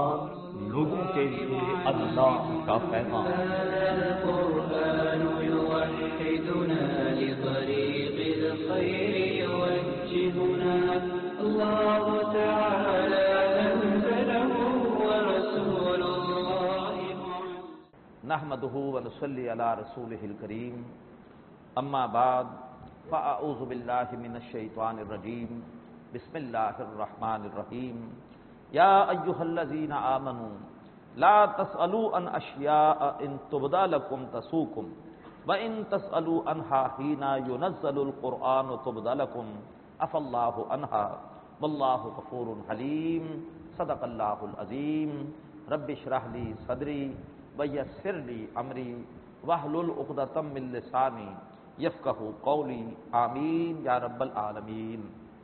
قرآن لوگوں کے لیے اللہ کا پیغام۔ القرآن يوحدنا لطريق الخير يوجهنا الله تعالى أنزله ورسول الله نحمده ونصلي على رسوله الكريم اما بعد فاعوذ بالله من الشيطان الرجيم بسم الله الرحمن الرحيم يا ايها الذين آمنوا لا تسألوا عن اشياء ان تبد لكم تسؤكم وان تسألوا عنها حين ينزل القرآن تبد لكم عفى الله عنها والله غفور حليم صدق الله العظيم رب اشرح لي صدري ویسر لی امری واحلل عقدۃ من لسانی یفقہوا قولی آمین یا رب العالمین۔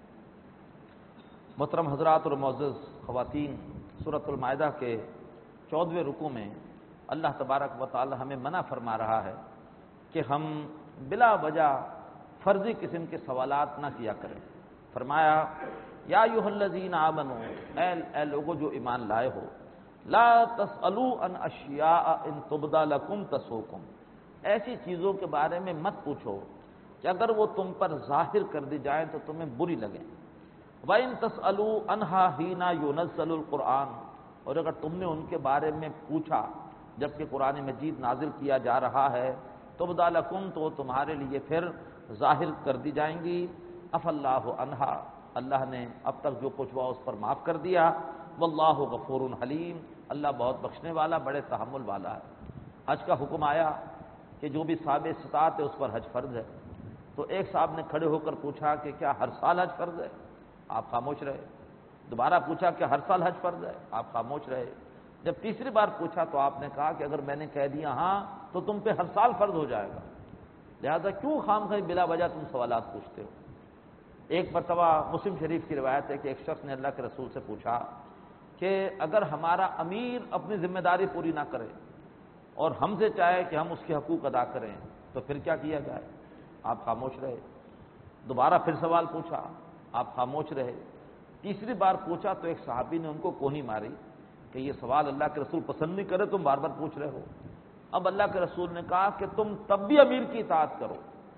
محترم حضرات اور معزز خواتین، سورۃ المائدہ کے 14ویں رکوع میں اللہ تبارک و تعالی ہمیں منع فرما رہا ہے کہ ہم بلا وجہ فرضی قسم کے سوالات نہ کیا کریں۔ فرمایا یا ایھا الذین آمنوا، اے لوگو جو ایمان لائے ہو، لا تسألوا عن اشیاء ان تبد لکم تسؤکم، ایسی چیزوں کے بارے میں مت پوچھو کہ اگر وہ تم پر ظاہر کر دی جائیں تو تمہیں بری لگیں۔ وَإِن تَسْأَلُوا عَنْهَا حِينَ يُنَزَّلُ الْقُرْآنُ، اور اگر تم نے ان کے بارے میں پوچھا جبکہ قرآن مجید نازل کیا جا رہا ہے، تبد لکم، تو وہ تمہارے لیے پھر ظاہر کر دی جائیں گی۔ عفى اللہ عنہا، اللہ نے اب تک جو کچھ ہوا اس پر معاف کر دیا۔ واللہ غفور حلیم، اللہ بہت بخشنے والا، بڑے تحمل والا ہے۔ حج کا حکم آیا کہ جو بھی صاحب استطاعت ہے اس پر حج فرض ہے، تو ایک صاحب نے کھڑے ہو کر پوچھا کہ کیا ہر سال حج فرض ہے؟ آپ خاموش رہے۔ دوبارہ پوچھا کہ ہر سال حج فرض ہے؟ آپ خاموش رہے۔ جب تیسری بار پوچھا تو آپ نے کہا کہ اگر میں نے کہہ دیا ہاں تو تم پہ ہر سال فرض ہو جائے گا، لہذا کیوں خواہ بلا وجہ تم سوالات پوچھتے ہو؟ ایک مرتبہ مسلم شریف کی روایت ہے کہ ایک شخص نے اللہ کے رسول سے پوچھا کہ اگر ہمارا امیر اپنی ذمہ داری پوری نہ کرے اور ہم سے چاہے کہ ہم اس کے حقوق ادا کریں تو پھر کیا کیا جائے؟ آپ خاموش رہے۔ دوبارہ پھر سوال پوچھا، آپ خاموش رہے۔ تیسری بار پوچھا تو ایک صحابی نے ان کو کوہنی ماری کہ یہ سوال اللہ کے رسول پسند نہیں کرے، تم بار بار پوچھ رہے ہو۔ اب اللہ کے رسول نے کہا کہ تم تب بھی امیر کی اطاعت کرو،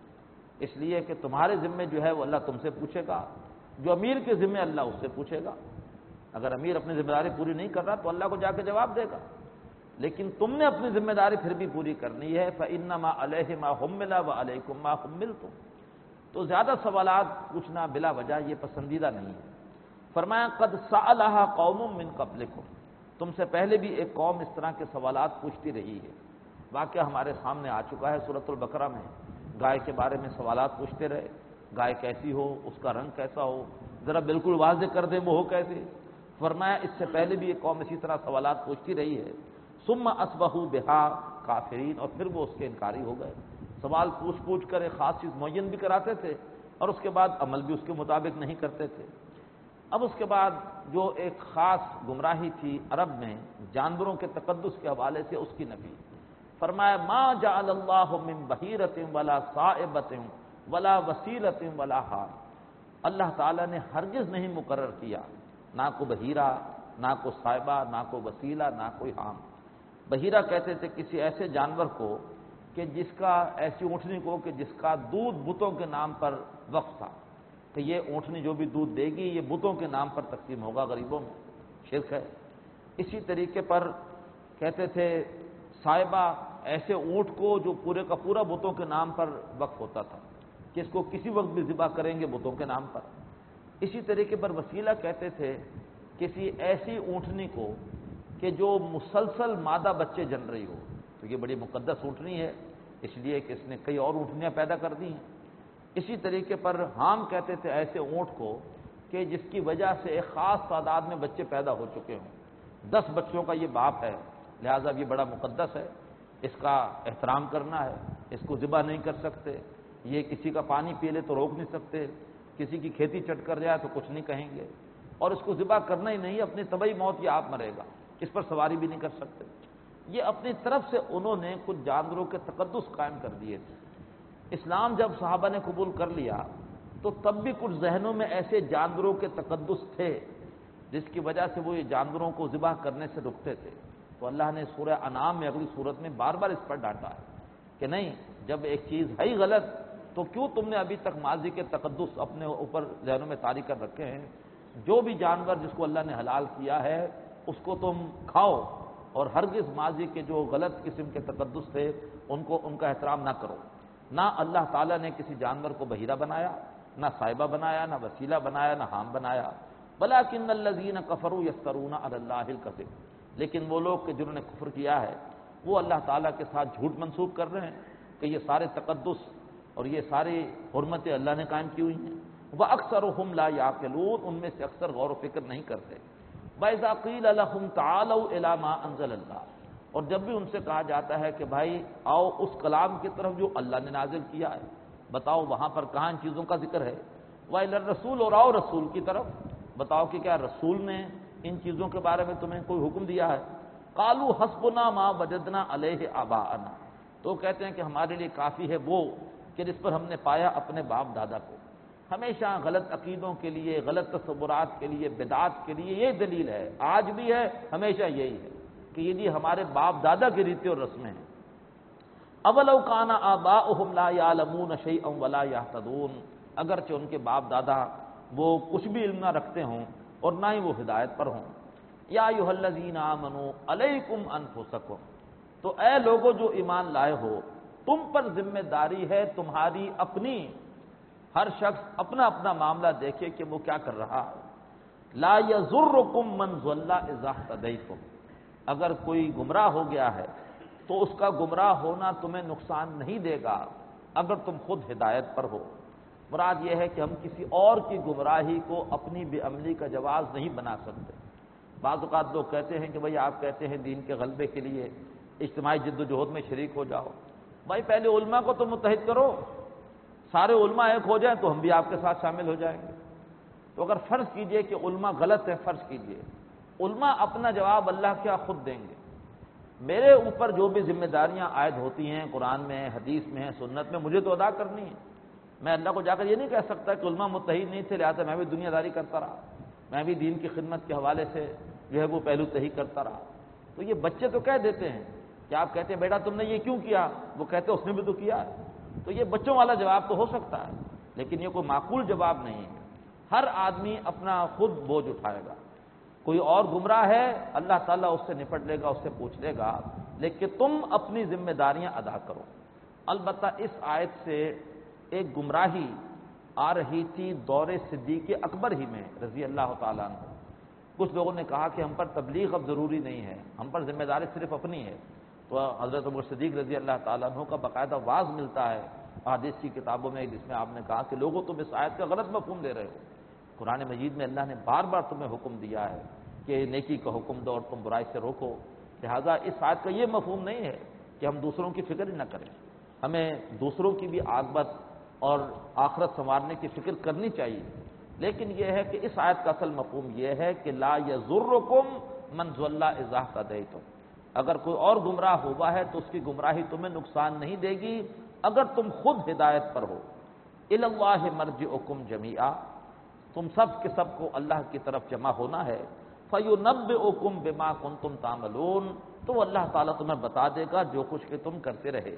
اس لیے کہ تمہارے ذمے جو ہے وہ اللہ تم سے پوچھے گا، جو امیر کے ذمے اللہ اس سے پوچھے گا۔ اگر امیر اپنی ذمہ داری پوری نہیں کر رہا تو اللہ کو جا کے جواب دے گا، لیکن تم نے اپنی ذمہ داری پھر بھی پوری کرنی ہے۔ فَإِنَّمَا عَلَيْهِ مَا حُمِّلَ وَعَلَيْكُمْ مَا حُمِّلْتُمْ، تو زیادہ سوالات پوچھنا بلا وجہ یہ پسندیدہ نہیں ہے۔ فرمایا قَدْ سَأَلَهَا قَوْمٌ مِّن قَبْلِكُمْ، تم سے پہلے بھی ایک قوم اس طرح کے سوالات پوچھتی رہی ہے۔ واقعہ ہمارے سامنے آ چکا ہے سورۃ البقرہ میں، گائے کے بارے میں سوالات پوچھتے رہے، گائے کیسی ہو، اس کا رنگ کیسا ہو، ذرا بالکل واضح کر دیں وہ ہو کیسے۔ فرمایا اس سے پہلے بھی ایک قوم اسی طرح سوالات پوچھتی رہی ہے۔ ثم اصبحوا بها کافرین، اور پھر وہ اس کے انکاری ہو گئے۔ سوال پوچھ کر ایک خاص چیز معین بھی کراتے تھے اور اس کے بعد عمل بھی اس کے مطابق نہیں کرتے تھے۔ اب اس کے بعد جو ایک خاص گمراہی تھی عرب میں جانوروں کے تقدس کے حوالے سے، اس کی نفی۔ فرمایا ما جعل اللہ من بحیرۃ ولا صائبۃ ولا وسیلۃ ولا حام، اللہ تعالیٰ نے ہرگز نہیں مقرر کیا نہ کو بحیرہ، نہ کو صائبہ، نہ کو وسیلہ، نہ کوئی حام۔ بحیرہ کہتے تھے کسی ایسے جانور کو کہ جس کا، ایسی اونٹنی کو کہ جس کا دودھ بتوں کے نام پر وقف تھا، کہ یہ اونٹنی جو بھی دودھ دے گی یہ بتوں کے نام پر تقسیم ہوگا غریبوں میں، شرک ہے۔ اسی طریقے پر کہتے تھے صائبہ، ایسے اونٹ کو جو پورے کا پورا بتوں کے نام پر وقف ہوتا تھا کہ اس کو کسی وقت بھی ذبح کریں گے بتوں کے نام پر۔ اسی طریقے پر وسیلہ کہتے تھے کسی ایسی اونٹنی کو کہ جو مسلسل مادہ بچے جن رہی ہو، تو یہ بڑی مقدس اونٹنی ہے اس لیے کہ اس نے کئی اور اونٹنیاں پیدا کر دی ہیں۔ اسی طریقے پر حام کہتے تھے ایسے اونٹ کو کہ جس کی وجہ سے ایک خاص تعداد میں بچے پیدا ہو چکے ہوں، 10 بچوں کا یہ باپ ہے، لہذا یہ بڑا مقدس ہے، اس کا احترام کرنا ہے، اس کو ذبح نہیں کر سکتے، یہ کسی کا پانی پی لے تو روک نہیں سکتے، کسی کی کھیتی چٹ کر جائے تو کچھ نہیں کہیں گے، اور اس کو ذبح کرنا ہی نہیں، اپنی طبعی موت یہ آپ مرے گا، اس پر سواری بھی نہیں کر سکتے۔ یہ اپنی طرف سے انہوں نے کچھ جانوروں کے تقدس قائم کر دیے تھے۔ اسلام جب صحابہ نے قبول کر لیا تو تب بھی کچھ ذہنوں میں ایسے جانوروں کے تقدس تھے جس کی وجہ سے وہ یہ جانوروں کو ذبح کرنے سے رکتے تھے۔ تو اللہ نے سورہ انعام میں اگلی صورت میں بار بار اس پر ڈانٹا ہے کہ نہیں، جب ایک چیز ہے ہی غلط تو کیوں تم نے ابھی تک ماضی کے تقدس اپنے اوپر ذہنوں میں طاری کر رکھے ہیں؟ جو بھی جانور جس کو اللہ نے حلال کیا ہے اس کو تم کھاؤ، اور ہرگز ماضی کے جو غلط قسم کے تقدس تھے ان کا احترام نہ کرو۔ نہ اللہ تعالیٰ نے کسی جانور کو بحیرہ بنایا، نہ صائبہ بنایا، نہ وسیلہ بنایا، نہ حام بنایا۔ وَلَٰكِنَّ الَّذِينَ كَفَرُوا يَفْتَرُونَ عَلَى اللَّهِ الْكَذِبَ، لیکن وہ لوگ کہ جنہوں نے کفر کیا ہے وہ اللہ تعالیٰ کے ساتھ جھوٹ منسوب کر رہے ہیں کہ یہ سارے تقدس اور یہ ساری حرمتیں اللہ نے قائم کی ہوئی ہیں۔ وَأَكْثَرُهُمْ لَا يَعْقِلُونَ، ان میں سے اکثر غور و فکر نہیں کرتے۔ وَإِذَا قِيلَ لَهُمْ تَعَالَوْا إِلَىٰ مَا أَنزَلَ اللَّهُ، اور جب بھی ان سے کہا جاتا ہے کہ بھائی آؤ اس کلام کی طرف جو اللہ نے نازل کیا ہے، بتاؤ وہاں پر کہاں ان چیزوں کا ذکر ہے۔ وَإِلَى الرَّسُولِ، اور آؤ رسول کی طرف، بتاؤ کہ کیا رسول نے ان چیزوں کے بارے میں تمہیں کوئی حکم دیا ہے۔ قَالُوا حَسْبُنَا مَا وَجَدْنَا عَلَيْهِ آبَاءَنَا، تو کہتے ہیں کہ ہمارے لیے کافی ہے وہ کہ جس پر ہم نے پایا اپنے باپ دادا کو۔ ہمیشہ غلط عقیدوں کے لیے، غلط تصورات کے لیے، بدعات کے لیے یہ دلیل ہے، آج بھی ہے، ہمیشہ یہی ہے کہ یہ جی ہمارے باپ دادا کی ریتیں اور رسمیں ہیں۔ اولو کان آباؤہم لا یعلمون شیئا ولا یہتدون، اگرچہ ان کے باپ دادا وہ کچھ بھی علم نہ رکھتے ہوں اور نہ ہی وہ ہدایت پر ہوں۔ یا ایھا الذین آمنوا علیکم انفسکم، تو اے لوگو جو ایمان لائے ہو، تم پر ذمہ داری ہے تمہاری اپنی، ہر شخص اپنا اپنا معاملہ دیکھے کہ وہ کیا کر رہا ہے۔ لا یضرکم من ضل اذا اہتدیتم، اگر کوئی گمراہ ہو گیا ہے تو اس کا گمراہ ہونا تمہیں نقصان نہیں دے گا اگر تم خود ہدایت پر ہو۔ مراد یہ ہے کہ ہم کسی اور کی گمراہی کو اپنی بے عملی کا جواز نہیں بنا سکتے۔ بعض اوقات لوگ کہتے ہیں کہ بھئی آپ کہتے ہیں دین کے غلبے کے لیے اجتماعی جد و جہد میں شریک ہو جاؤ۔ بھائی پہلے علماء کو تو متحد کرو، سارے علماء ایک ہو جائیں تو ہم بھی آپ کے ساتھ شامل ہو جائیں گے۔ تو اگر فرض کیجئے کہ علماء غلط ہے، فرض کیجئے، علماء اپنا جواب اللہ کیا خود دیں گے۔ میرے اوپر جو بھی ذمہ داریاں عائد ہوتی ہیں قرآن میں ہیں، حدیث میں ہیں، سنت میں، مجھے تو ادا کرنی ہے۔ میں اللہ کو جا کر یہ نہیں کہہ سکتا کہ علماء متحد نہیں تھے لہٰذا میں بھی دنیا داری کرتا رہا، میں بھی دین کی خدمت کے حوالے سے جو ہے وہ پہلو تہی کرتا رہا۔ تو یہ بچے تو کہہ دیتے ہیں کہ آپ کہتے ہیں بیٹا تم نے یہ کیوں کیا، وہ کہتے ہیں اس نے بھی تو کیا ہے۔ تو یہ بچوں والا جواب تو ہو سکتا ہے لیکن یہ کوئی معقول جواب نہیں ہے۔ ہر آدمی اپنا خود بوجھ اٹھائے گا۔ کوئی اور گمراہ ہے اللہ تعالیٰ اس سے نپٹ لے گا، اس سے پوچھ لے گا، لیکن تم اپنی ذمہ داریاں ادا کرو۔ البتہ اس آیت سے ایک گمراہی آ رہی تھی دور صدیق اکبر ہی میں رضی اللہ تعالیٰ عنہ۔ کچھ لوگوں نے کہا کہ ہم پر تبلیغ اب ضروری نہیں ہے، ہم پر ذمہ داری صرف اپنی ہے۔ تو حضرت ابو صدیق رضی اللہ تعالیٰ عنہ کا باقاعدہ واعظ ملتا ہے احادیث کی کتابوں میں، جس میں آپ نے کہا کہ لوگوں تم اس آیت کا غلط مفہوم دے رہے ہو۔ قرآن مجید میں اللہ نے بار بار تمہیں حکم دیا ہے کہ نیکی کا حکم دو اور تم برائی سے روکو، لہٰذا اس آیت کا یہ مفہوم نہیں ہے کہ ہم دوسروں کی فکر ہی نہ کریں، ہمیں دوسروں کی بھی عاقبت اور آخرت سنوارنے کی فکر کرنی چاہیے۔ لیکن یہ ہے کہ اس آیت کا اصل مفہوم یہ ہے کہ لا یضرکم من ضل اذا اہتدیتم، اگر کوئی اور گمراہ ہوا ہے تو اس کی گمراہی تمہیں نقصان نہیں دے گی اگر تم خود ہدایت پر ہو۔ الی اللہ مرجعکم جمیعا، تم سب کے سب کو اللہ کی طرف جمع ہونا ہے۔ فینبئکم بما کنتم تعملون، تو اللہ تعالیٰ تمہیں بتا دے گا جو کچھ کہ تم کرتے رہے۔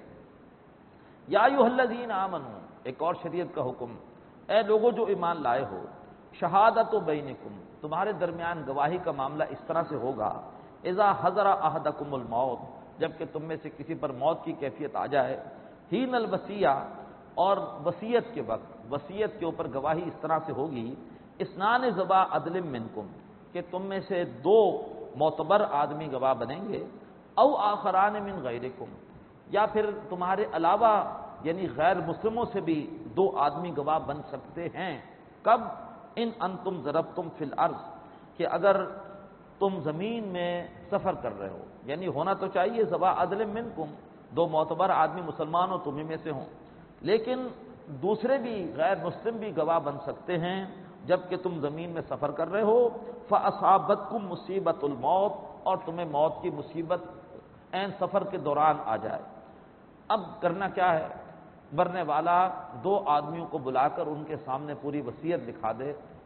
یا ایھا الذین آمنوا، ایک اور شریعت کا حکم، اے لوگوں جو ایمان لائے ہو، شہادت بینکم، تمہارے درمیان گواہی کا معاملہ اس طرح سے ہوگا، اذا حضر احدکم الموت، جب کہ تم میں سے کسی پر موت کی کیفیت آ جائے، حین الوصیہ، اور وصیت کے وقت، وصیت کے اوپر گواہی اس طرح سے ہوگی، اثنان ذوا عدل منکم، کہ تم میں سے دو معتبر آدمی گواہ بنیں گے، او آخران من غیرکم، یا پھر تمہارے علاوہ یعنی غیر مسلموں سے بھی دو آدمی گواہ بن سکتے ہیں۔ کب؟ ان انتم ضربتم فی الارض، کہ اگر تم زمین میں سفر کر رہے ہو، یعنی ہونا تو چاہیے ذوا عدل منکم، دو معتبر آدمی مسلمان ہو تمہیں میں سے ہوں، لیکن دوسرے بھی غیر مسلم بھی گواہ بن سکتے ہیں جب کہ تم زمین میں سفر کر رہے ہو، فاصابتکم مصیبت الموت، اور تمہیں موت کی مصیبت عین سفر کے دوران آ جائے۔ اب کرنا کیا ہے؟ مرنے والا دو آدمیوں کو بلا کر ان کے سامنے پوری وصیت دکھا دے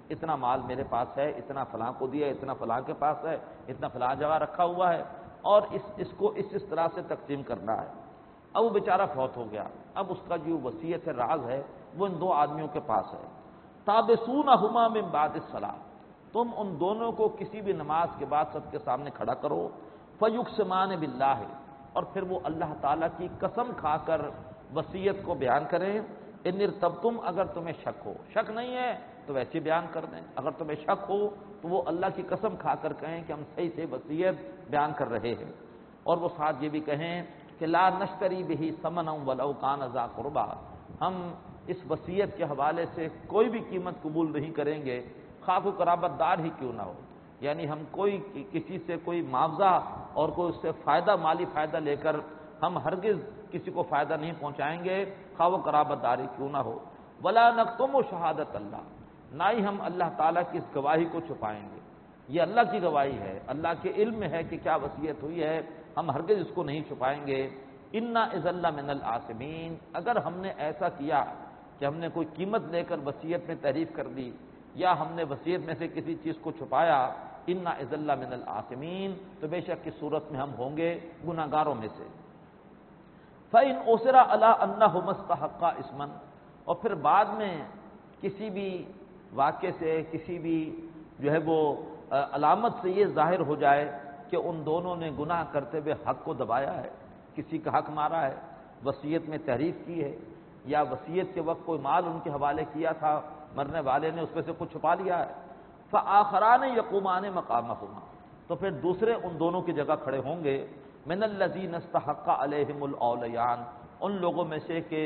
اتنا مال میرے پاس ہے، اتنا فلاں کو دیا، اتنا فلاں کے پاس ہے، اتنا فلاں جگہ رکھا ہوا ہے، اور اس کو اس طرح سے تقسیم کرنا ہے۔ اب وہ بیچارہ فوت ہو گیا، اب اس کا جو وصیت ہے، راز ہے، وہ ان دو آدمیوں کے پاس ہے۔ تابسونہما من بعد الصلاۃ، تم ان دونوں کو کسی بھی نماز کے بعد سب کے سامنے کھڑا کرو، فیقسمان باللہ، اور پھر وہ اللہ تعالیٰ کی قسم کھا کر وصیت کو بیان کریں۔ ان ارتبتم، اگر تمہیں شک ہو، شک نہیں ہے تو ویسے بیان کر دیں، اگر تمہیں شک ہو تو وہ اللہ کی قسم کھا کر کہیں کہ ہم صحیح سے وصیت بیان کر رہے ہیں، اور وہ ساتھ یہ بھی کہیں کہ لا نشتری بہ ثمنا ولو کان ذا قربا، ہم اس وصیت کے حوالے سے کوئی بھی قیمت قبول نہیں کریں گے، خواہ کوئی قرابت دار ہی کیوں نہ ہو، یعنی ہم کوئی کسی سے کوئی معاوضہ اور کوئی اس سے فائدہ، مالی فائدہ لے کر ہم ہرگز کسی کو فائدہ نہیں پہنچائیں گے، خواہ وہ قرابت داری کیوں نہ ہو۔ ولا نکتم شہادت اللہ، نہ ہی ہم اللہ تعالیٰ کی اس گواہی کو چھپائیں گے، یہ اللہ کی گواہی ہے، اللہ کے علم میں ہے کہ کیا وصیت ہوئی ہے، ہم ہرگز اس کو نہیں چھپائیں گے۔ انا اذا لمن الآثمین، اگر ہم نے ایسا کیا کہ ہم نے کوئی قیمت لے کر وصیت میں تحریف کر دی، یا ہم نے وصیت میں سے کسی چیز کو چھپایا، انا اذا لمن الآثمین، تو بے شک کی صورت میں ہم ہوں گے گناہگاروں میں سے۔ فَإِنْ أُصِرَ عَلَىٰ أَنَّهُمَا اسْتَحَقَّا إِثْمًا، اور پھر بعد میں کسی بھی واقعے سے، کسی بھی جو ہے وہ علامت سے یہ ظاہر ہو جائے کہ ان دونوں نے گناہ کرتے ہوئے حق کو دبایا ہے، کسی کا حق مارا ہے، وصیت میں تحریف کی ہے، یا وصیت کے وقت کوئی مال ان کے حوالے کیا تھا مرنے والے نے، اس میں سے کچھ چھپا لیا ہے، فآخران یقومان مقامہما، تو پھر دوسرے ان دونوں کی جگہ کھڑے ہوں گے، من الذین استحق علیہم الاولیان، ان لوگوں میں سے کہ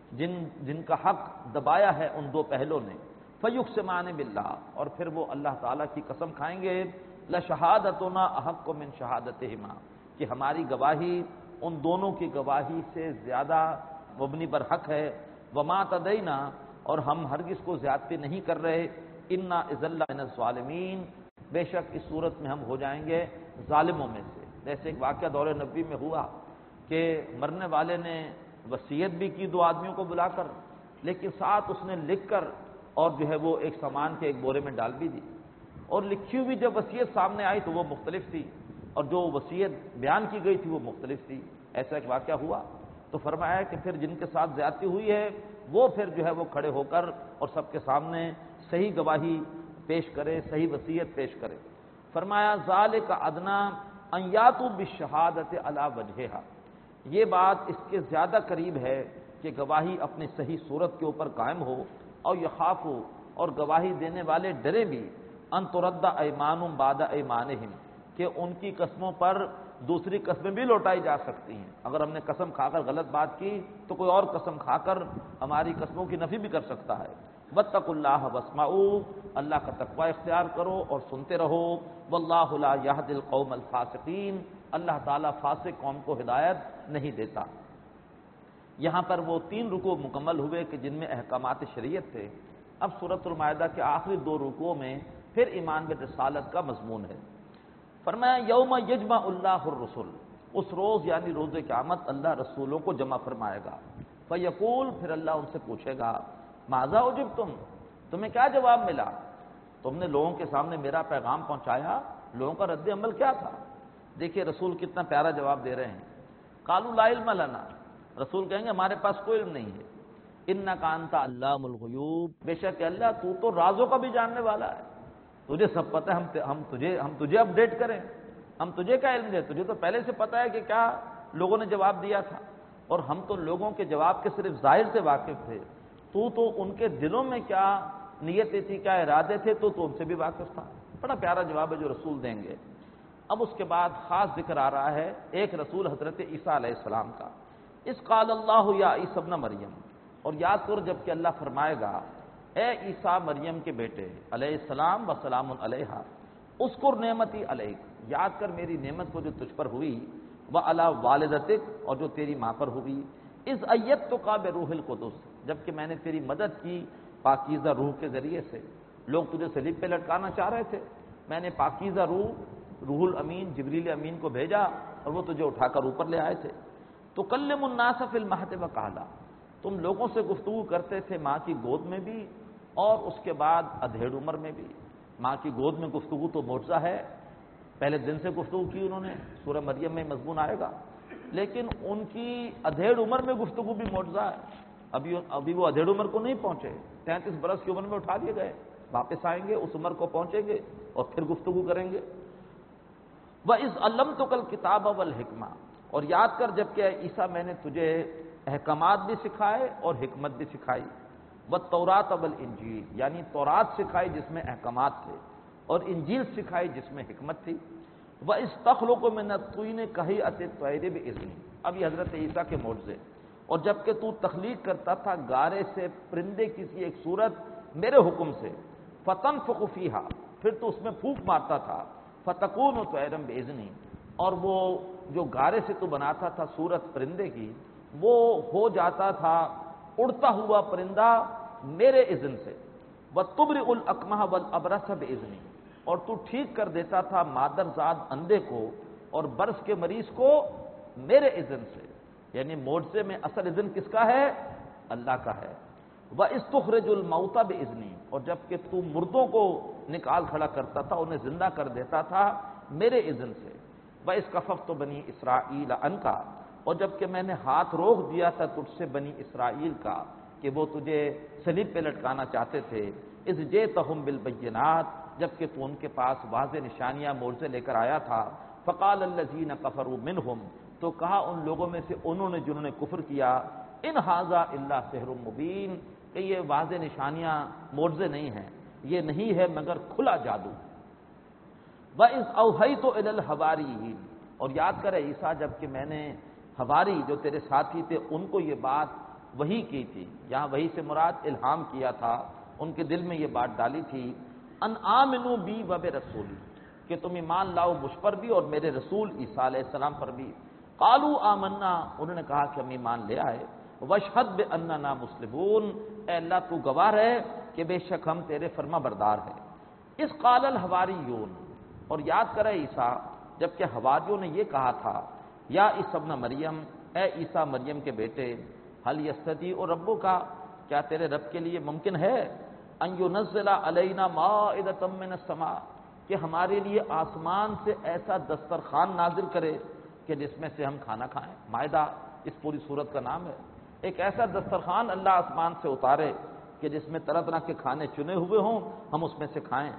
جن کا حق دبایا ہے ان دو پہلوں نے، فیقسمان باللہ، اور پھر وہ اللہ تعالیٰ کی قسم کھائیں گے، لشہادتنا احق من شہادتہما، کہ ہماری گواہی ان دونوں کی گواہی سے زیادہ مبنی پر حق ہے، وما تدینا، اور ہم ہرگز کو زیادتی نہیں کر رہے، انا اذا لمن الظالمین، بے شک اس صورت میں ہم ہو جائیں گے ظالموں میں سے۔ جیسے ایک واقعہ دور نبی میں ہوا کہ مرنے والے نے وصیت بھی کی دو آدمیوں کو بلا کر، لیکن ساتھ اس نے لکھ کر اور جو ہے وہ ایک سامان کے ایک بورے میں ڈال بھی دی، اور لکھی ہوئی جب وصیت سامنے آئی تو وہ مختلف تھی، اور جو وصیت بیان کی گئی تھی وہ مختلف تھی۔ ایسا ایک واقعہ ہوا تو فرمایا کہ پھر جن کے ساتھ زیادتی ہوئی ہے وہ پھر جو ہے وہ کھڑے ہو کر اور سب کے سامنے صحیح گواہی پیش کرے، صحیح وصیت پیش کرے۔ فرمایا ذالک ادنی ان یاتوا بالشہادۃ علی وجہہا، یہ بات اس کے زیادہ قریب ہے کہ گواہی اپنی صحیح صورت کے اوپر قائم ہو، اور یخافوا، اور گواہی دینے والے ڈرے بھی، ان ترد ایمان بعد ایمانہم، کہ ان کی قسموں پر دوسری قسمیں بھی لوٹائی جا سکتی ہیں، اگر ہم نے قسم کھا کر غلط بات کی تو کوئی اور قسم کھا کر ہماری قسموں کی نفی بھی کر سکتا ہے۔ واتقوا اللہ واسمعوا، اللہ کا تقوی اختیار کرو اور سنتے رہو، واللہ لا یہدی القوم الفاسقین، اللہ تعالیٰ فاسق قوم کو ہدایت نہیں دیتا۔ یہاں پر وہ 3 رکوع مکمل ہوئے کہ جن میں احکامات شریعت تھے۔ اب سورۃ المائدہ کے آخری 2 رکوعوں میں پھر ایمان برسالت کا مضمون ہے۔ فرمایا یوم یجمع اللہ الرسل، اس روز یعنی روز قیامت اللہ رسولوں کو جمع فرمائے گا، فیقول، پھر اللہ ان سے پوچھے گا، ماذا اجبتم، تمہیں کیا جواب ملا، تم نے لوگوں کے سامنے میرا پیغام پہنچایا، لوگوں کا رد عمل کیا تھا؟ دیکھیے رسول کتنا پیارا جواب دے رہے ہیں۔ قالوا لا علم لنا، رسول کہیں گے ہمارے پاس کوئی علم نہیں ہے، انک انت علام الغیوب، بے شک اللہ تو رازوں کا بھی جاننے والا ہے، تجھے سب پتہ ہے، ہم تجھے اپڈیٹ کریں، ہم تجھے کیا علم دیں، تجھے تو پہلے سے پتہ ہے کہ کیا لوگوں نے جواب دیا تھا، اور ہم تو لوگوں کے جواب کے صرف ظاہر سے واقف تھے، تو ان کے دلوں میں کیا نیتیں تھی، کیا ارادے تھے، تو ان سے بھی واقف تھا۔ بڑا پیارا جواب ہے جو رسول دیں گے۔ اب اس کے بعد خاص ذکر آ رہا ہے ایک رسول حضرت عیسیٰ علیہ السلام کا، اس قال اللہ یا عیسی ابن مریم، اور یاد کر جب کہ اللہ فرمائے گا اے عیسیٰ مریم کے بیٹے علیہ السلام و سلام علیہا، اذکر نعمتی علیک، یاد کر میری نعمت کو جو تجھ پر ہوئی، وعلی والدتک، اور جو تیری ماں پر ہوئی، اذ ایدتک بروح القدس، جب کہ میں نے تیری مدد کی پاکیزہ روح کے ذریعے سے، لوگ تجھے صلیب پہ لٹکانا چاہ رہے تھے، میں نے پاکیزہ روح الامین جبریل امین کو بھیجا اور وہ تجھے اٹھا کر اوپر لے آئے تھے۔ تکلم الناس فی المہد وکہلا، تم لوگوں سے گفتگو کرتے تھے ماں کی گود میں بھی اور اس کے بعد ادھیڑ عمر میں بھی ماں کی گود میں گفتگو تو معجزہ ہے، پہلے دن سے گفتگو کی انہوں نے، سورہ مریم میں مضمون آئے گا، لیکن ان کی ادھیڑ عمر میں گفتگو بھی معجزہ ہے۔ ابھی وہ ادھیڑ عمر کو نہیں پہنچے، 33 برس کی عمر میں اٹھا لیے گئے، واپس آئیں گے، اس عمر کو پہنچیں گے اور پھر گفتگو کریں گے۔ وَإِذْ عَلَّمْتُكَ الْكِتَابَ وَالْحِکْمَةَ، اور یاد کر جب کہ عیسیٰ میں نے تجھے احکامات بھی سکھائے اور حکمت بھی سکھائی، وَالتَّوْرَاةَ وَالْإِنْجِيلَ، یعنی تورات سکھائی جس میں احکامات تھے اور انجیل سکھائی جس میں حکمت تھی۔ وَإِذْ تَخْلُقُ مِنَ الطِّينِ كَهَيْئَةِ الطَّيْرِ بِإِذْنِي، اب یہ حضرت عیسیٰ کے معجزے، اور جب کہ تو تخلیق کرتا تھا گارے سے پرندے کی سی ایک صورت میرے حکم سے، فَتَنفُخُ فِيهَا، پھر تو اس میں پھونک مارتا تھا، فَتَكُونُ طَيْرًا بِإِذْنِي، اور وہ جو گارے سے تو بناتا تھا صورت پرندے کی، وہ ہو جاتا تھا اڑتا ہوا پرندہ میرے اذن سے۔ وَتُبْرِئُ الْأَكْمَحَ وَالْأَبْرَصَ بِإِذْنِي، اور تو ٹھیک کر دیتا تھا مادرزاد اندھے کو اور برس کے مریض کو میرے اذن سے، یعنی معجزے میں اصل اذن کس کا ہے؟ اللہ کا ہے۔ وَإِذْ تُخْرِجُ الْمَوْتَى بِإِذْنِي، اور جب کہ تو مردوں کو نکال کھڑا کرتا تھا، انہیں زندہ کر دیتا تھا میرے اذن سے۔ وَإِذْ كَفَفْتُ بَنِي إِسْرَائِيلَ عَنْكَ، اور جب کہ میں نے ہاتھ روک دیا تھا تجھ سے بنی اسرائیل کا کہ وہ تجھے صلیب پہ لٹکانا چاہتے تھے، اذ جئتہم بالبینات، جب کہ تو ان کے پاس واضح نشانیاں معجزے لے کر آیا تھا، فقال الذین کفروا منہم، تو کہا ان لوگوں میں سے انہوں نے جنہوں نے کفر کیا، ان ھذا الا سحر مبین، کہ یہ واضح نشانیاں معجزے نہیں ہیں، یہ نہیں ہے مگر کھلا جادو۔ وَإِذْ أَوْحَيْتُ إِلَى الْحَوَارِيِّينَ، اور یاد کرے عیسیٰ جب کہ میں نے حواری جو تیرے ساتھی تھے ان کو یہ بات وحی کی تھی، یہاں وحی سے مراد الہام کیا تھا، ان کے دل میں یہ بات ڈالی تھی، ان آمنوا بی و برسولی، کہ تم ایمان لاؤ مجھ پر بھی اور میرے رسول عیسیٰ علیہ السلام پر بھی۔ قالوا آمنا، انہوں نے کہا کہ ہم ایمان لے آئے، واشہد باننا مسلمون، اے اللہ تو گواہ ہے کہ بے شک ہم تیرے فرما بردار ہیں۔ اس قال الحواریون، اور یاد کرے عیسیٰ جب کہ حواریوں نے یہ کہا تھا، یا عیسیٰ ابن مریم، اے عیسیٰ مریم کے بیٹے، حل یستطیع ربک، کیا تیرے رب کے لیے ممکن ہے ان ینزل علینا مائدۃ من السماء، کہ ہمارے لیے آسمان سے ایسا دسترخوان نازل کرے کہ جس میں سے ہم کھانا کھائیں۔ مائدہ اس پوری سورت کا نام ہے، ایک ایسا دسترخوان اللہ آسمان سے اتارے کہ جس میں طرح طرح کے کھانے چنے ہوئے ہوں، ہم اس میں سے کھائیں۔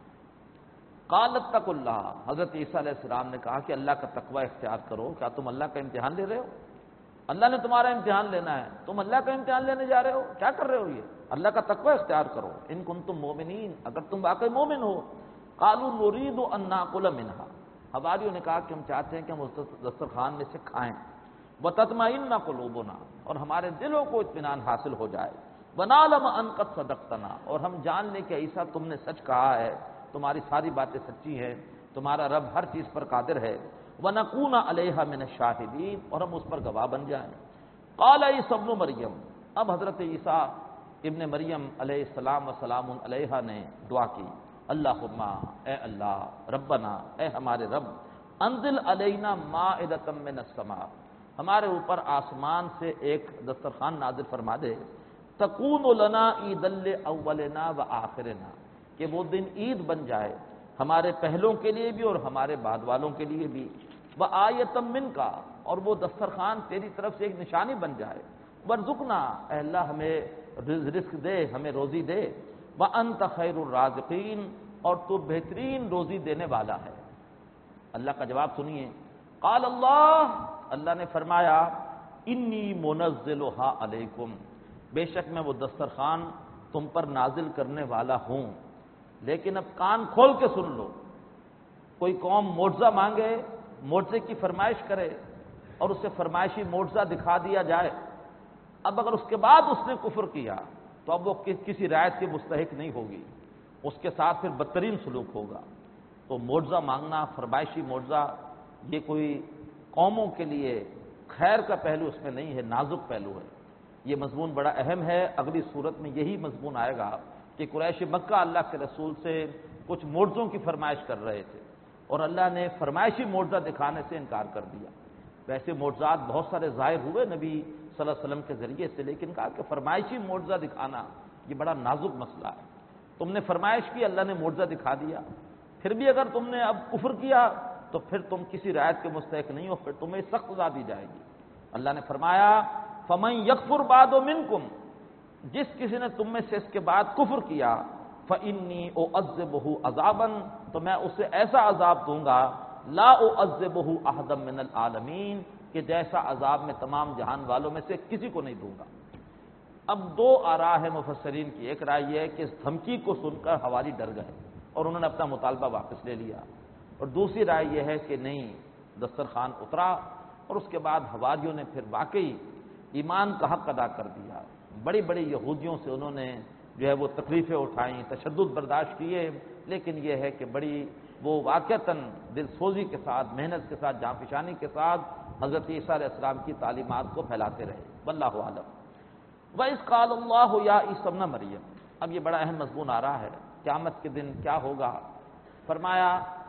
قال اتقوا اللہ، حضرت عیسیٰ علیہ السلام نے کہا کہ اللہ کا تقوی اختیار کرو، کیا تم اللہ کا امتحان لے رہے ہو؟ اللہ نے تمہارا امتحان لینا ہے، تم اللہ کا امتحان لینے جا رہے ہو، کیا کر رہے ہو؟ یہ اللہ کا تقوی اختیار کرو، ان کنتم مومنین، اگر تم واقعی مومن ہو۔ قالوا نريد ان ناكل منها، حواریوں نے کہا کہ ہم چاہتے ہیں کہ ہم اس دسترخوان میں سے کھائیں، وتطمئن قلوبنا، اور ہمارے دلوں کو اطمینان حاصل ہو جائے، ونعلم ان قد صدقتنا، اور ہم جان لیں کہ عیسیٰ تم نے سچ کہا ہے، تمہاری ساری باتیں سچی ہیں، تمہارا رب ہر چیز پر قادر ہے، وَنَكُونَ عَلَيْهَا مِنَ الشَّاهِدِينَ، اور ہم اس پر گواہ بن جائیں۔ قال عیسیٰ ابن مریم، اب حضرت عیسیٰ ابن مریم علیہ السلام وسلام علیہ نے دعا کی، اللہم، اے اللہ، ربنا، اے ہمارے رب، انزل علینا مائدۃ من السماء، ہمارے اوپر آسمان سے ایک دسترخوان نازل فرما دے، تکون لنا عیدا لاولنا وآخرنا، کہ وہ دن عید بن جائے ہمارے پہلوں کے لیے بھی اور ہمارے بعد والوں کے لیے بھی، وآیۃ منک، اور وہ دسترخوان تیری طرف سے ایک نشانی بن جائے، وارزقنا، اے اللہ ہمیں رزق دے، ہمیں روزی دے، وانت خیر الرازقین، اور تو بہترین روزی دینے والا ہے۔ اللہ کا جواب سنیے، قال اللہ، اللہ نے فرمایا، انی منزلها علیکم، بے شک میں وہ دسترخوان تم پر نازل کرنے والا ہوں، لیکن اب کان کھول کے سن لو، کوئی قوم معجزہ مانگے، معجزے کی فرمائش کرے اور اسے فرمائشی معجزہ دکھا دیا جائے، اب اگر اس کے بعد اس نے کفر کیا تو اب وہ کسی رعایت کے مستحق نہیں ہوگی، اس کے ساتھ پھر بدترین سلوک ہوگا۔ تو معجزہ مانگنا، فرمائشی معجزہ، یہ کوئی قوموں کے لیے خیر کا پہلو اس میں نہیں ہے، نازک پہلو ہے۔ یہ مضمون بڑا اہم ہے، اگلی صورت میں یہی مضمون آئے گا کہ قریش مکہ اللہ کے رسول سے کچھ معجزوں کی فرمائش کر رہے تھے اور اللہ نے فرمائشی معجزہ دکھانے سے انکار کر دیا۔ ویسے معجزات بہت سارے ظاہر ہوئے نبی صلی اللہ علیہ وسلم کے ذریعے سے، لیکن کہا کہ فرمائشی معجزہ دکھانا یہ بڑا نازک مسئلہ ہے. تم نے فرمائش کی، اللہ نے معجزہ دکھا دیا، پھر بھی اگر تم نے اب کفر کیا تو پھر تم کسی رعایت کے مستحق نہیں ہو، پھر تمہیں سخت سزا دی جائے گی. اللہ نے فرمایا فَمَن يَكْفُرْ بَعْدُ مِنْكُمْ، جس کسی نے تم میں سے اس کے بعد کفر کیا، فَإِنِّي أُعَذِّبُهُ عَذَابًا، تو میں اسے ایسا عذاب دوں گا لا أُعَذِّبُهُ أَحَدًا مِنَ الْعَالَمِينَ، کہ جیسا عذاب میں تمام جہان والوں میں سے کسی کو نہیں دوں گا. اب دو آراء ہے مفسرین کی. ایک رائے یہ ہے کہ اس دھمکی کو سن کر حواری ڈر گئے اور انہوں نے اپنا مطالبہ واپس لے لیا، اور دوسری رائے یہ ہے کہ نہیں، دسترخوان اترا اور اس کے بعد حواریوں نے پھر واقعی ایمان کا حق ادا کر دیا. بڑی بڑی یہودیوں سے انہوں نے جو ہے وہ تکلیفیں اٹھائیں، تشدد برداشت کیے، لیکن یہ ہے کہ بڑی وہ واقعتاً دل سوزی کے ساتھ، محنت کے ساتھ، جاں فشانی کے ساتھ حضرت عیسیٰ علیہ السلام کی تعلیمات کو پھیلاتے رہے. واللہ اعلم. وَإِذْ قَالَ اللَّهُ يَا عِيسَى ابْنَ مَرْيَمَ، اب یہ بڑا اہم مضمون آ رہا ہے، قیامت کے دن کیا ہوگا. فرمایا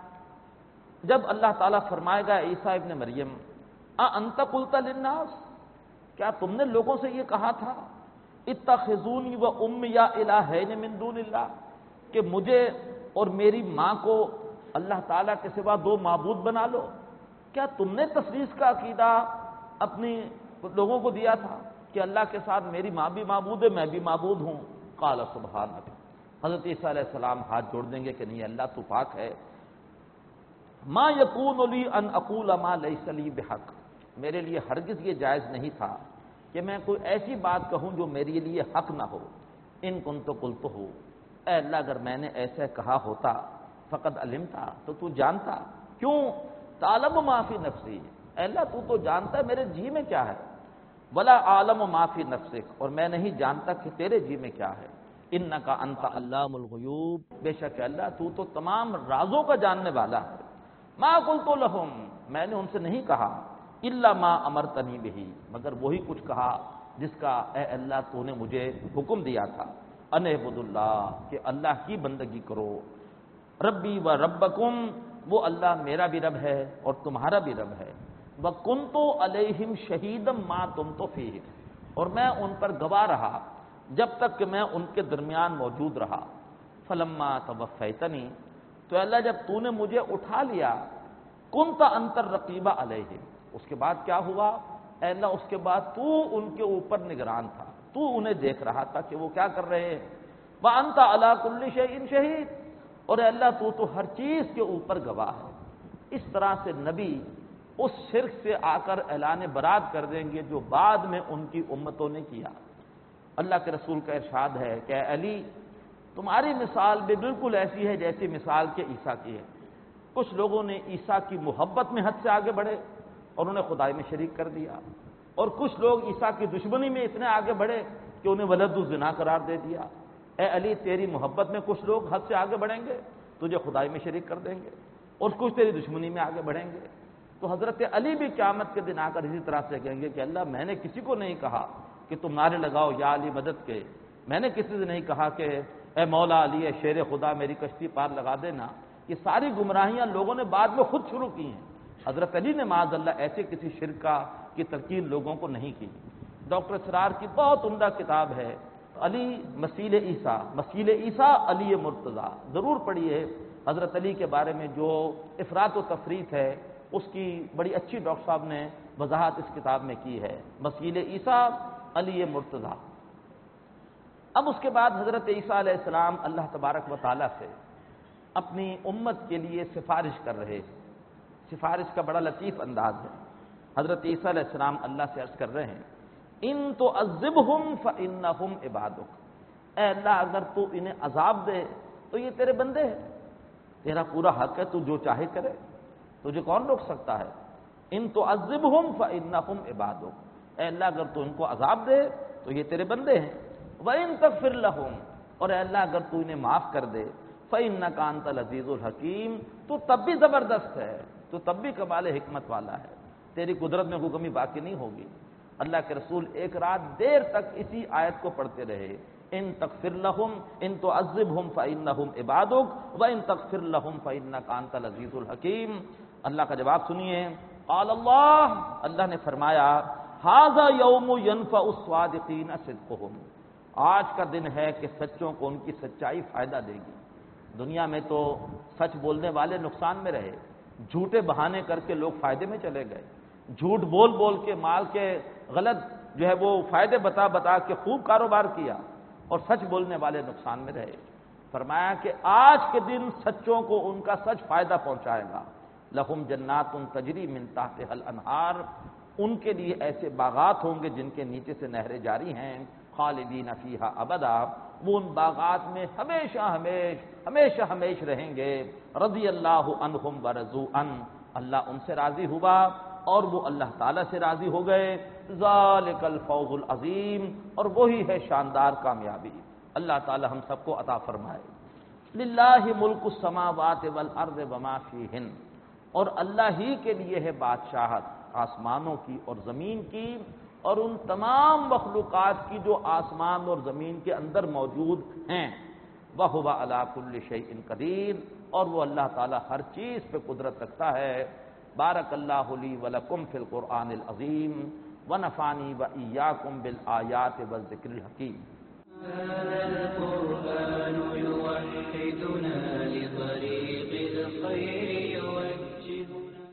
جب اللہ تعالیٰ فرمائے گا عیسیٰ ابن مریم اَأَنْتَ قُلْتَ لِلنَّاسِ، کیا تم نے لوگوں سے یہ کہا تھا اتخذونی و امی الہین من دون اللہ، کہ مجھے اور میری ماں کو اللہ تعالیٰ کے سوا دو معبود بنا لو. کیا تم نے تثلیث کا عقیدہ اپنی لوگوں کو دیا تھا کہ اللہ کے ساتھ میری ماں بھی معبود ہے، میں بھی معبود ہوں. قال سبحانک، حضرت عیسیٰ علیہ السلام ہاتھ جوڑ دیں گے کہ نہیں اللہ تو پاک ہے. ما یکون لی ان اقول ما لیس لی بحق، میرے لیے ہرگز یہ جائز نہیں تھا کہ میں کوئی ایسی بات کہوں جو میرے لیے حق نہ ہو. ان کنت قلتہ، اے اللہ اگر میں نے ایسا کہا ہوتا فقد علمتا، تو تو جانتا. کیوں؟ تعلم ما فی نفسی، اے اللہ تو جانتا ہے میرے جی میں کیا ہے. ولا عالم ما فی نفسک، اور میں نہیں جانتا کہ تیرے جی میں کیا ہے. انک انت علام الغیوب، بے شک اللہ تو تمام رازوں کا جاننے والا ہے. ما قلت لہم، میں نے ان سے نہیں کہا الا ما امرتنی بہ، مگر وہی کچھ کہا جس کا اے اللہ تو نے مجھے حکم دیا تھا. ان اعبدوا اللہ، کہ اللہ کی بندگی کرو. ربی و ربکم، وہ اللہ میرا بھی رب ہے اور تمہارا بھی رب ہے. وَكُنْتُ عَلَيْهِمْ شَهِيدًا مَا دُمْتُ فِيهِمْ، اور میں ان پر گواہ رہا جب تک کہ میں ان کے درمیان موجود رہا. فَلَمَّا تَوَفَّيْتَنِي، تو اللہ جب تو نے مجھے اٹھا لیا، كُنْتَ أَنْتَ الرَّقِيبَ عَلَيْهِمْ، اس کے بعد کیا ہوا؟ اے اللہ اس کے بعد تو ان کے اوپر نگران تھا، تو انہیں دیکھ رہا تھا کہ وہ کیا کر رہے ہیں. وَأَنْتَ عَلَى كُلِّ شَيْءٍ شَهِيدٌ، اور اے اللہ تو ہر چیز کے اوپر گواہ ہے. اس طرح سے نبی اس شرک سے آ کر اعلان برات کر دیں گے جو بعد میں ان کی امتوں نے کیا. اللہ کے رسول کا ارشاد ہے کہ اے علی، تمہاری مثال بھی بالکل ایسی ہے جیسی مثال کے عیسیٰ کی ہے. کچھ لوگوں نے عیسیٰ کی محبت میں حد سے آگے بڑھے اور انہیں خدائی میں شریک کر دیا، اور کچھ لوگ عیسیٰ کی دشمنی میں اتنے آگے بڑھے کہ انہیں ولد الزنا قرار دے دیا. اے علی، تیری محبت میں کچھ لوگ حد سے آگے بڑھیں گے، تجھے خدائی میں شریک کر دیں گے، اور کچھ تیری دشمنی میں آگے بڑھیں گے. تو حضرت علی بھی قیامت کے دن آ کر اسی طرح سے کہیں گے کہ اللہ میں نے کسی کو نہیں کہا کہ تم نعرے لگاؤ یا علی مدد کے، میں نے کسی سے نہیں کہا کہ اے مولا علی، اے شیر خدا میری کشتی پار لگا دینا. یہ ساری گمراہیاں لوگوں نے بعد میں خود شروع کی ہیں. حضرت علی نے معاذ اللہ ایسے کسی شرکا کی تلقین لوگوں کو نہیں کی. ڈاکٹر اسرار کی بہت عمدہ کتاب ہے علی مسیل عیسیٰ علی مرتضیٰ، ضرور پڑھیے. حضرت علی کے بارے میں جو افراط و تفریط ہے اس کی بڑی اچھی ڈاکٹر صاحب نے وضاحت اس کتاب میں کی ہے، مسیل عیسیٰ علی مرتضیٰ. اب اس کے بعد حضرت عیسیٰ علیہ السلام اللہ تبارک و تعالیٰ سے اپنی امت کے لیے سفارش کر رہے. سفارش کا بڑا لطیف انداز ہے. حضرت عیسیٰ علیہ السلام اللہ سے عرض کر رہے ہیں ان تعذبہم فانہم عبادک، اے اللہ اگر تو انہیں عذاب دے تو یہ تیرے بندے ہیں، تیرا پورا حق ہے، تو جو چاہے کرے، تجھے کون روک سکتا ہے. ان تعذبہم فانہم عبادک، اے اللہ اگر تو ان کو عذاب دے تو یہ تیرے بندے ہیں. وَإِن تغفر لَهُمْ، اور اے اللہ اگر تو انہیں معاف کر دے، فَإِنَّكَ أَنْتَ الْعَزِيزُ الْحَكِيمُ، تو تب بھی زبردست ہے، تو تب بھی کمال حکمت والا ہے، تیری قدرت میں کوئی کمی باقی نہیں ہوگی. اللہ کے رسول ایک رات دیر تک اسی آیت کو پڑھتے رہے. ان تغفر لهم ان تعذبهم فانهم عبادك وان تغفر لهم فانك انت العزيز الحكيم. اللہ کا جواب سنیے. قال اللہ نے فرمایا هذا يوم ينفع الصادقين صدقهم، آج کا دن ہے کہ سچوں کو ان کی سچائی فائدہ دے گی۔ دنیا میں تو سچ بولنے والے نقصان میں رہے، جھوٹے بہانے کر کے لوگ فائدے میں چلے گئے، جھوٹ بول بول کے مال کے غلط جو ہے وہ فائدے بتا بتا کے خوب کاروبار کیا، اور سچ بولنے والے نقصان میں رہے۔ فرمایا کہ آج کے دن سچوں کو ان کا سچ فائدہ پہنچائے گا۔ لہم جنات تجری من تحتها الانہار، ان کے لیے ایسے باغات ہوں گے جن کے نیچے سے نہریں جاری ہیں، خالدین فیہا ابدا، وہ ان باغات میں ہمیشہ ہمیش رہیں گے۔ رضی اللہ عنہم ورضوا عنہ، اللہ ان سے راضی ہوا اور وہ اللہ تعالیٰ سے راضی ہو گئے۔ ذالک الفوز العظیم، اور وہی ہے شاندار کامیابی۔ اللہ تعالیٰ ہم سب کو عطا فرمائے۔ للہ ملک السماوات والارض وما فیہن، اور اللہ ہی کے لیے ہے بادشاہت آسمانوں کی اور زمین کی، اور ان تمام مخلوقات کی جو آسمان اور زمین کے اندر موجود ہیں۔ وَهُوَ عَلَى كُلِّ شَيْءٍ قَدِيرٌ، اور وہ اللہ تعالیٰ ہر چیز پہ قدرت رکھتا ہے۔ بارک اللہ لی ولکم فی القرآن العظیم ونفعنی وإیاکم بالآیات والذکر الحکیم۔